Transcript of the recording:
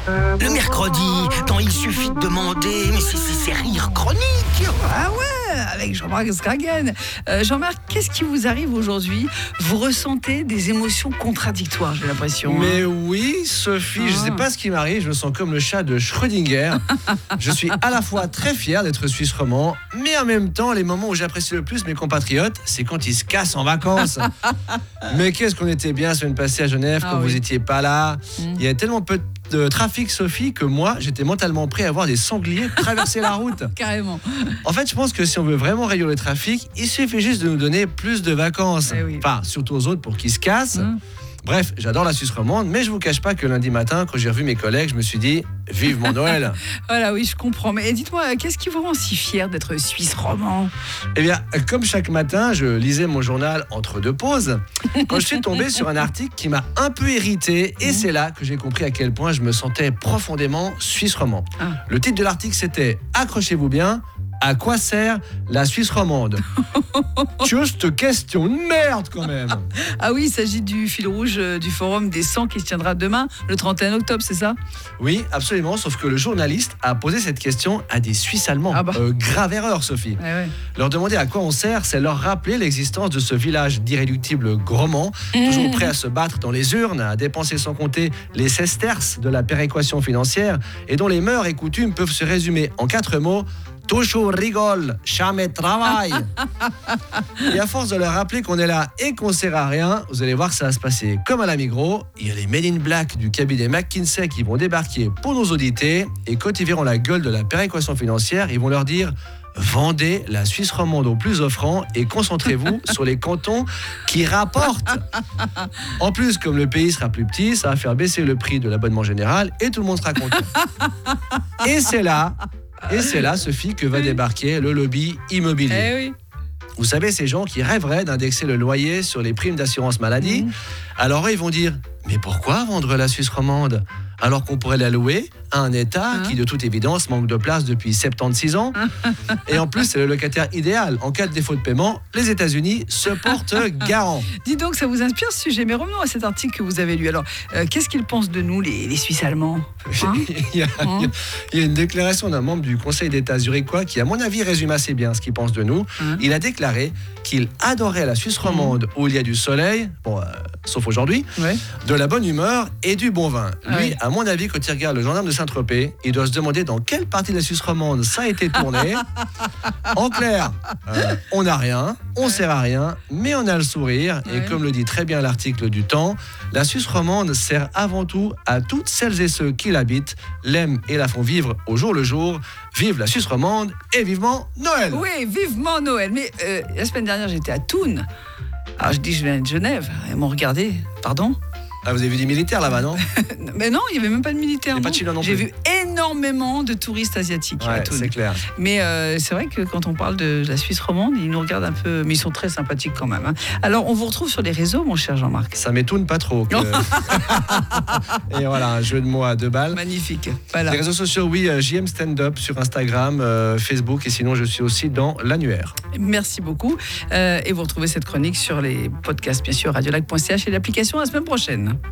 Le mercredi, quand il suffit de demander, mais c'est rire chronique. Ah ouais, avec Jean-Marc Skragen. Jean-Marc, qu'est-ce qui vous arrive aujourd'hui? Vous ressentez des émotions contradictoires, j'ai l'impression. Mais oui, Sophie, je ne sais pas ce qui m'arrive, je me sens comme le chat de Schrödinger. Je suis à la fois très fier d'être suisse romand, mais en même temps, les moments où j'apprécie le plus mes compatriotes, c'est quand ils se cassent en vacances. Mais qu'est-ce qu'on était bien la semaine passée à Genève quand vous n'étiez pas là. Il y a tellement peu de trafic, Sophie, que moi, j'étais mentalement prêt à voir des sangliers traverser la route. Carrément. En fait, je pense que si on veut vraiment réduire le trafic, il suffit juste de nous donner plus de vacances. Eh oui. Enfin, surtout aux autres pour qu'ils se cassent. Bref, j'adore la Suisse romande, mais je vous cache pas que lundi matin, quand j'ai revu mes collègues, je me suis dit « Vivement Noël !» Voilà, oui, je comprends. Mais dites-moi, qu'est-ce qui vous rend si fier d'être suisse romand? Eh bien, comme chaque matin, je lisais mon journal entre deux pauses, quand je suis tombé sur un article qui m'a un peu irrité, et c'est là que j'ai compris à quel point je me sentais profondément suisse romand. Le titre de l'article, c'était « Accrochez-vous bien ». À quoi sert la Suisse romande? Juste question de merde quand même. Ah oui, il s'agit du fil rouge du forum des 100 qui se tiendra demain, le 31 octobre, c'est ça? Oui, absolument, sauf que le journaliste a posé cette question à des Suisses allemands. Grave erreur, Sophie. Ouais. Leur demander à quoi on sert, c'est leur rappeler l'existence de ce village d'irréductibles gourmands, toujours prêt à se battre dans les urnes, à dépenser sans compter les sesterces de la péréquation financière, et dont les mœurs et coutumes peuvent se résumer en 4 mots: toujours rigole, jamais travail. Et à force de leur rappeler qu'on est là et qu'on sert à rien, vous allez voir que ça va se passer comme à la Migros. Il y a les Men in Black du cabinet McKinsey qui vont débarquer pour nous auditer. Et quand ils verront la gueule de la péréquation financière, ils vont leur dire: vendez la Suisse romande au plus offrant et concentrez-vous sur les cantons qui rapportent. En plus, comme le pays sera plus petit, ça va faire baisser le prix de l'abonnement général et tout le monde sera content. Et c'est là, Sophie, que va débarquer le lobby immobilier. Eh oui. Vous savez, ces gens qui rêveraient d'indexer le loyer sur les primes d'assurance maladie, alors eux, ils vont dire: mais pourquoi vendre la Suisse romande alors qu'on pourrait la louer à un État qui, de toute évidence, manque de place depuis 76 ans. Et en plus, c'est le locataire idéal. En cas de défaut de paiement, les États-Unis se portent garant. Dis donc, ça vous inspire ce sujet. Mais revenons à cet article que vous avez lu. Alors, qu'est-ce qu'ils pensent de nous, les Suisses allemands? Il y a une déclaration d'un membre du Conseil d'État zurichois qui, à mon avis, résume assez bien ce qu'il pense de nous. Il a déclaré qu'il adorait la Suisse romande où il y a du soleil, sauf aujourd'hui, de la bonne humeur et du bon vin. Lui, à mon avis, quand il regarde le gendarme de Saint-Tropez, il doit se demander dans quelle partie de la Suisse romande ça a été tourné. En clair, on n'a rien, on sert à rien, mais on a le sourire. Et comme le dit très bien l'article du Temps, la Suisse romande sert avant tout à toutes celles et ceux qui l'habitent, l'aiment et la font vivre au jour le jour. Vive la Suisse romande et vivement Noël! Oui, vivement Noël. Mais la semaine dernière, j'étais à Thun. Alors je dis, je viens de Genève. Ils m'ont regardé. Pardon? Ah, vous avez vu des militaires là-bas, non? Mais non, il n'y avait même pas de militaires. Pas de Chinois non plus. J'ai vu énormément de touristes asiatiques. Ouais, c'est clair. Mais c'est vrai que quand on parle de la Suisse romande, ils nous regardent un peu, mais ils sont très sympathiques quand même. Alors, on vous retrouve sur les réseaux, mon cher Jean-Marc. Ça m'étonne pas trop. Et voilà, un jeu de mots à 2 balles. Magnifique. Voilà. Les réseaux sociaux, oui, JM Stand Up sur Instagram, Facebook, et sinon je suis aussi dans l'annuaire. Merci beaucoup. Et vous retrouvez cette chronique sur les podcasts, bien sûr, radiolac.ch et l'application la semaine prochaine.